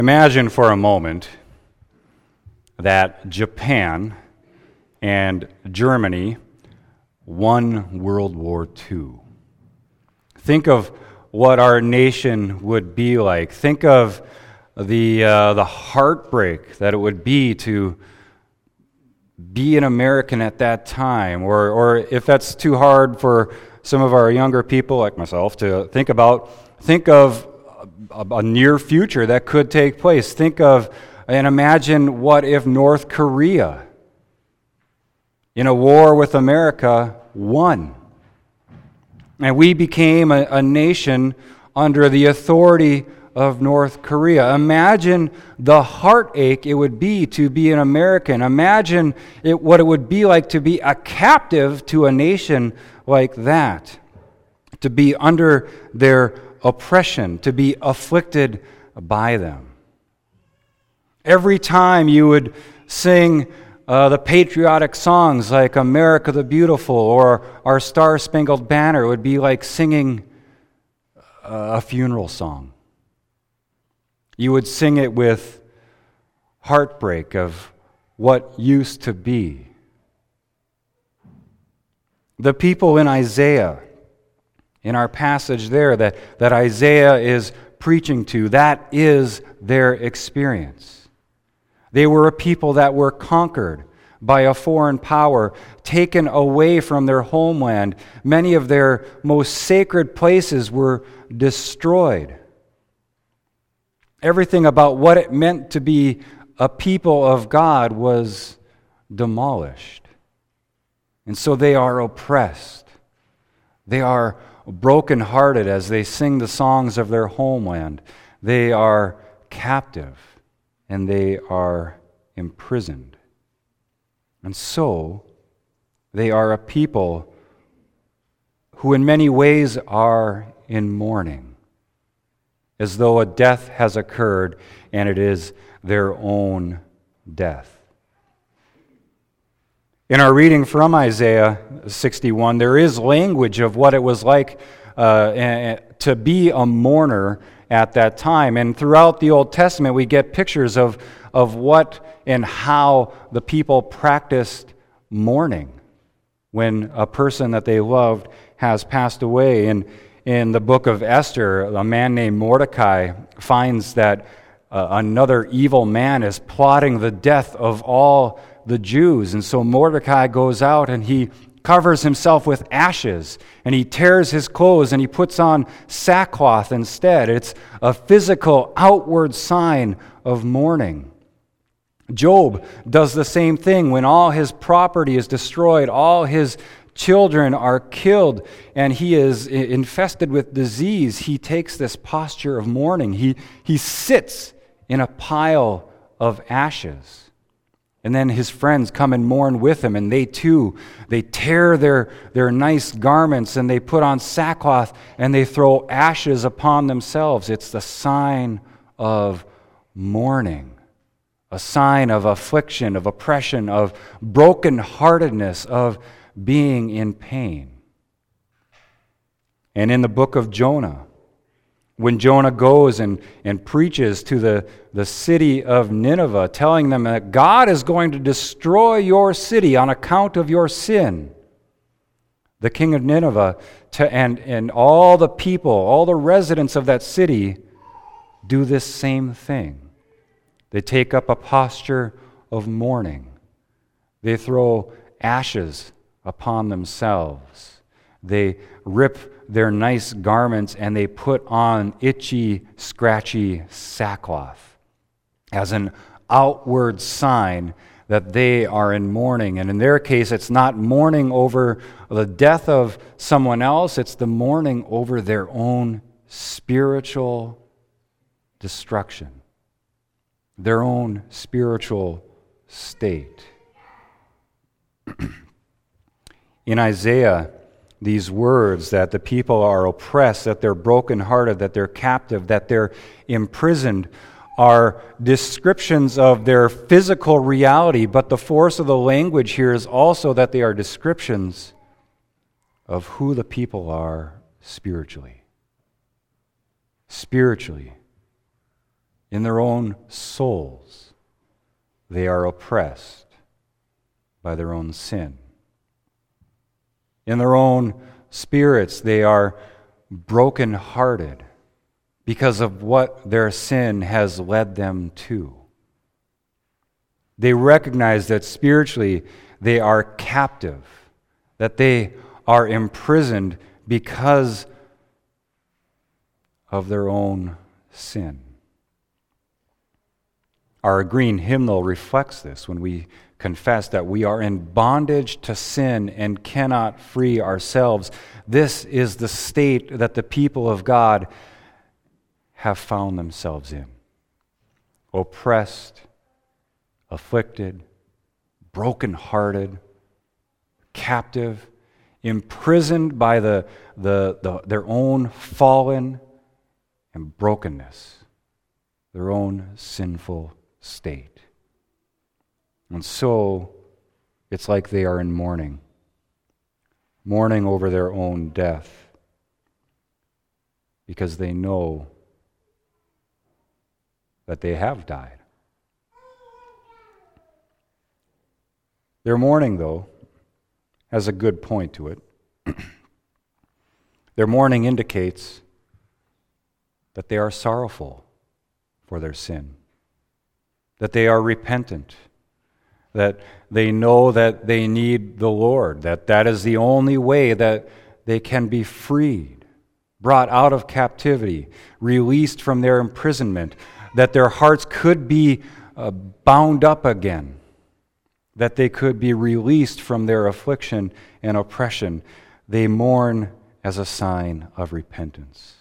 Imagine for a moment that Japan and Germany won World War II. Think of what our nation would be like. Think of the heartbreak that it would be to be an American at that time, or if that's too hard for some of our younger people like myself to think of a near future that could take place. Think of and imagine what if North Korea, in a war with America, won. And we became a nation under the authority of North Korea. Imagine the heartache it would be to be an American. Imagine what it would be like to be a captive to a nation like that, to be under their oppression, to be afflicted by them. Every time you would sing the patriotic songs like America the Beautiful or Our Star-Spangled Banner, it would be like singing a funeral song. You would sing it with heartbreak of what used to be. The people in Isaiah, in our passage there that Isaiah is preaching to, that is their experience. They were a people that were conquered by a foreign power, taken away from their homeland. Many of their most sacred places were destroyed. Everything about what it meant to be a people of God was demolished. And so they are oppressed. They are brokenhearted as they sing the songs of their homeland. They are captive and they are imprisoned. And so they are a people who in many ways are in mourning, as though a death has occurred and it is their own death. In our reading from Isaiah 61, there is language of what it was like to be a mourner at that time. And throughout the Old Testament, we get pictures of what and how the people practiced mourning when a person that they loved has passed away. And in the book of Esther, a man named Mordecai finds that another evil man is plotting the death of all the Jews. And so Mordecai goes out and he covers himself with ashes and he tears his clothes and he puts on sackcloth instead. It's a physical outward sign of mourning. Job does the same thing when all his property is destroyed, all his children are killed, and he is infested with disease. He takes this posture of mourning. He sits in a pile of ashes. And then his friends come and mourn with him, and they tear their nice garments, and they put on sackcloth, and they throw ashes upon themselves. It's the sign of mourning, a sign of affliction, of oppression, of brokenheartedness, of being in pain. And in the book of Jonah, when Jonah goes and preaches to the city of Nineveh, telling them that God is going to destroy your city on account of your sin, the king of Nineveh and all the people, all the residents of that city do this same thing. They take up a posture of mourning. They throw ashes upon themselves. They rip their nice garments and they put on itchy, scratchy sackcloth as an outward sign that they are in mourning. And in their case, it's not mourning over the death of someone else, it's the mourning over their own spiritual destruction, their own spiritual state. In Isaiah, these words that the people are oppressed, that they're brokenhearted, that they're captive, that they're imprisoned, are descriptions of their physical reality, but the force of the language here is also that they are descriptions of who the people are spiritually. Spiritually, In their own souls, they are oppressed by their own sin. In their own spirits, they are brokenhearted because of what their sin has led them to. They recognize that spiritually they are captive, that they are imprisoned because of their own sin. Our green hymnal reflects this when we confess that we are in bondage to sin and cannot free ourselves. This is the state that the people of God have found themselves in. Oppressed, afflicted, brokenhearted, captive, imprisoned by their own fallen and brokenness, their own sinful state. And so, it's like they are in mourning over their own death, because they know that they have died. Their mourning, though, has a good point to it. Their mourning indicates that they are sorrowful for their sin, that they are repentant, that they know that they need the Lord, that is the only way that they can be freed, brought out of captivity, released from their imprisonment, that their hearts could be bound up again, that they could be released from their affliction and oppression. They mourn as a sign of repentance.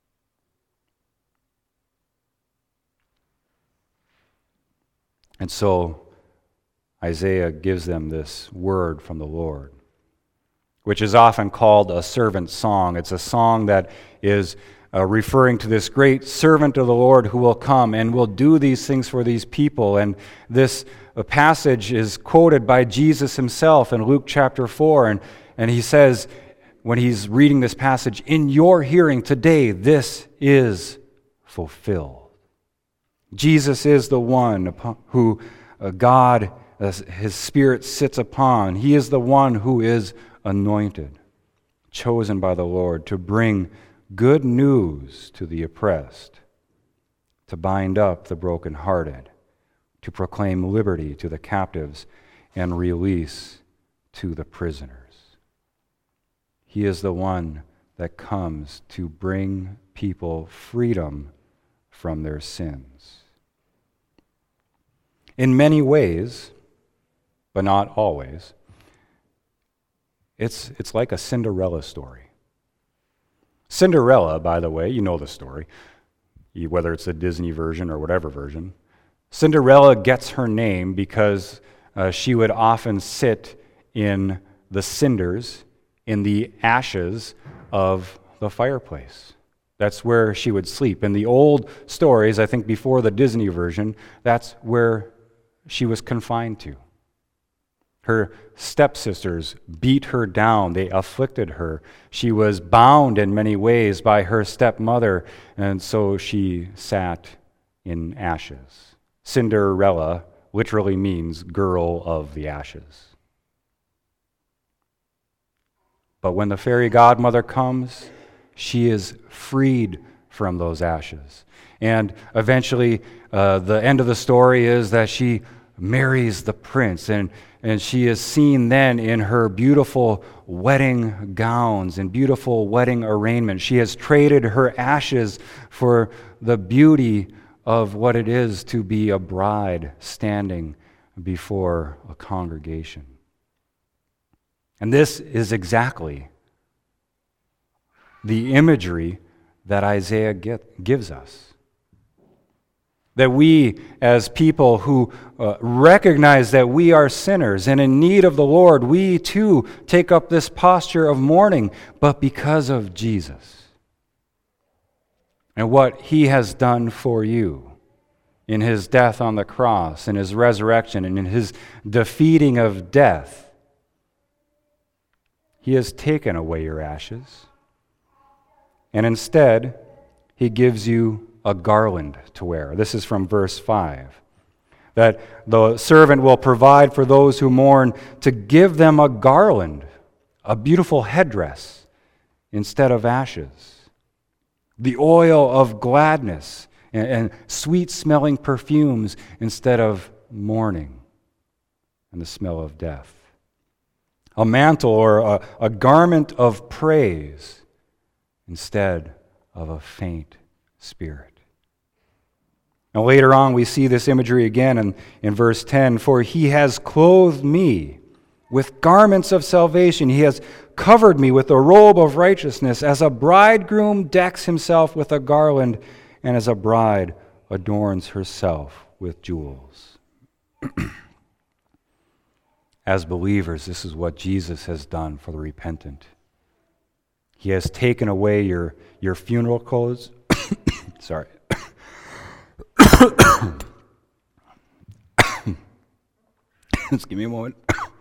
And so Isaiah gives them this word from the Lord, which is often called a servant song. It's a song that is referring to this great servant of the Lord who will come and will do these things for these people. And this passage is quoted by Jesus himself in Luke chapter 4. And he says, when he's reading this passage, "In your hearing today, this is fulfilled." Jesus is the one who God, his Spirit sits upon. He is the one who is anointed, chosen by the Lord to bring good news to the oppressed, to bind up the brokenhearted, to proclaim liberty to the captives and release to the prisoners. He is the one that comes to bring people freedom from their sins. In many ways, but not always, it's like a Cinderella story. Cinderella, by the way, you know the story, whether it's a Disney version or whatever version. Cinderella gets her name because she would often sit in the cinders, in the ashes of the fireplace. That's where she would sleep. In the old stories, I think before the Disney version, that's where she was confined to. Her stepsisters beat her down. They afflicted her. She was bound in many ways by her stepmother, and so she sat in ashes. Cinderella literally means girl of the ashes. But when the fairy godmother comes, she is freed from those ashes. And eventually, the end of the story is that she marries the prince, and she is seen then in her beautiful wedding gowns and beautiful wedding arraignment. She has traded her ashes for the beauty of what it is to be a bride standing before a congregation. And this is exactly the imagery that Isaiah gives us. That we, as people who recognize that we are sinners and in need of the Lord, we too take up this posture of mourning, but because of Jesus and what he has done for you in his death on the cross, in his resurrection, and in his defeating of death, he has taken away your ashes, and instead he gives you a garland to wear. This is from verse 5. That the servant will provide for those who mourn to give them a garland, a beautiful headdress instead of ashes. The oil of gladness and sweet-smelling perfumes instead of mourning and the smell of death. A mantle or a garment of praise instead of a faint spirit. Now later on we see this imagery again in verse 10. For he has clothed me with garments of salvation. He has covered me with a robe of righteousness, as a bridegroom decks himself with a garland, and as a bride adorns herself with jewels. As believers, this is what Jesus has done for the repentant. He has taken away your funeral clothes. Sorry. Just give me a moment.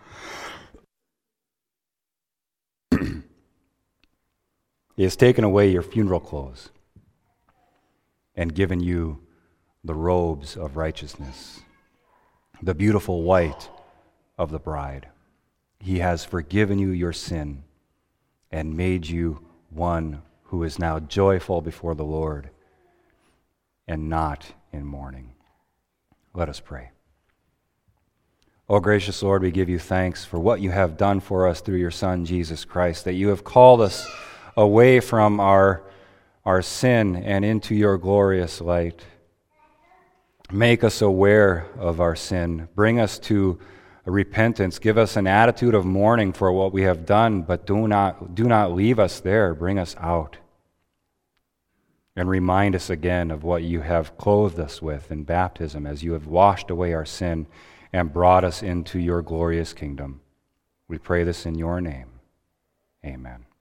He has taken away your funeral clothes and given you the robes of righteousness, the beautiful white of the bride. He has forgiven you your sin and made you one who is now joyful before the Lord and not in mourning. Let us pray. Oh, gracious Lord, we give you thanks for what you have done for us through your Son, Jesus Christ, that you have called us away from our sin and into your glorious light. Make us aware of our sin. Bring us to repentance. Give us an attitude of mourning for what we have done, but do not leave us there. Bring us out. And remind us again of what you have clothed us with in baptism, as you have washed away our sin and brought us into your glorious kingdom. We pray this in your name. Amen.